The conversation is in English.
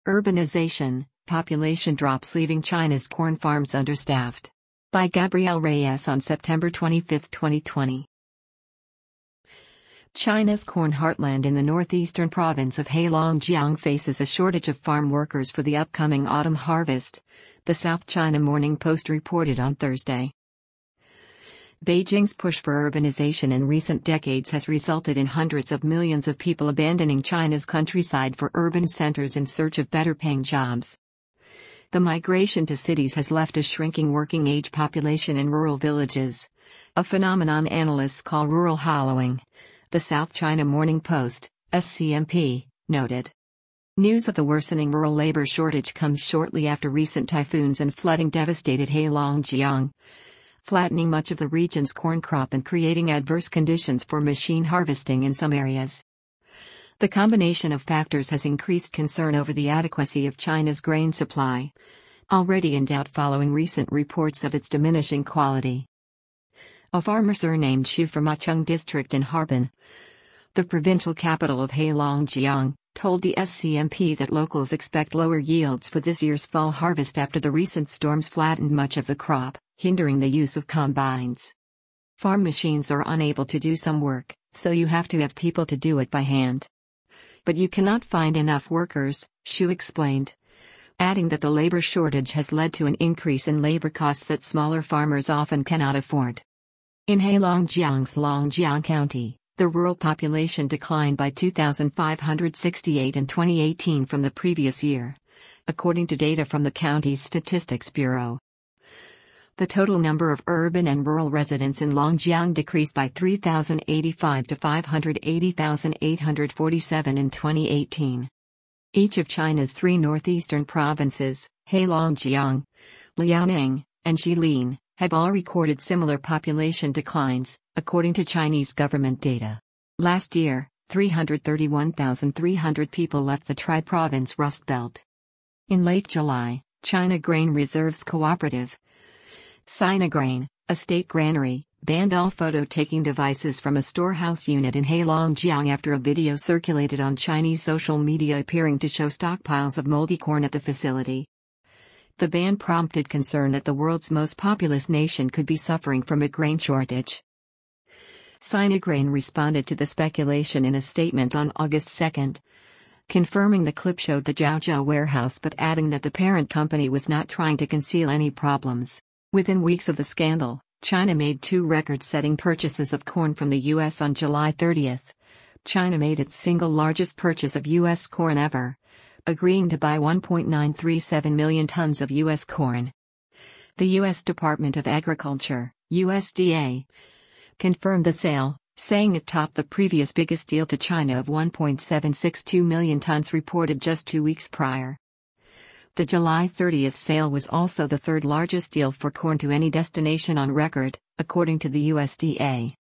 Urbanization, population drops leaving China's corn farms understaffed. By Gabrielle Reyes on September 25, 2020. China's corn heartland in the northeastern province of Heilongjiang faces a shortage of farm workers for the upcoming autumn harvest, the South China Morning Post reported on Thursday. Beijing's push for urbanization in recent decades has resulted in hundreds of millions of people abandoning China's countryside for urban centers in search of better-paying jobs. The migration to cities has left a shrinking working-age population in rural villages, a phenomenon analysts call rural hollowing, the South China Morning Post, SCMP, noted. News of the worsening rural labor shortage comes shortly after recent typhoons and flooding devastated Heilongjiang, flattening much of the region's corn crop and creating adverse conditions for machine harvesting in some areas. The combination of factors has increased concern over the adequacy of China's grain supply, already in doubt following recent reports of its diminishing quality. A farmer surnamed Xu from Acheng district in Harbin, the provincial capital of Heilongjiang, told the SCMP that locals expect lower yields for this year's fall harvest after the recent storms flattened much of the crop, hindering the use of combines. Farm machines are unable to do some work, so you have to have people to do it by hand. But you cannot find enough workers, Xu explained, adding that the labor shortage has led to an increase in labor costs that smaller farmers often cannot afford. In Heilongjiang's Longjiang County, the rural population declined by 2,568 in 2018 from the previous year, according to data from the county's Statistics Bureau. The total number of urban and rural residents in Longjiang decreased by 3,085 to 580,847 in 2018. Each of China's three northeastern provinces, Heilongjiang, Liaoning, and Jilin, have all recorded similar population declines, according to Chinese government data. Last year, 331,300 people left the Tri-Province Rust Belt. In late July, China Grain Reserves Cooperative, Sinagrain, a state granary, banned all photo-taking devices from a storehouse unit in Heilongjiang after a video circulated on Chinese social media appearing to show stockpiles of moldy corn at the facility. The ban prompted concern that the world's most populous nation could be suffering from a grain shortage. Sinagrain responded to the speculation in a statement on August 2, confirming the clip showed the Jiaozhou warehouse but adding that the parent company was not trying to conceal any problems. Within weeks of the scandal, China made two record-setting purchases of corn from the U.S. on July 30. China made its single largest purchase of U.S. corn ever, agreeing to buy 1.937 million tons of U.S. corn. The U.S. Department of Agriculture, USDA, confirmed the sale, saying it topped the previous biggest deal to China of 1.762 million tons reported just 2 weeks prior. The July 30 sale was also the third largest deal for corn to any destination on record, according to the USDA.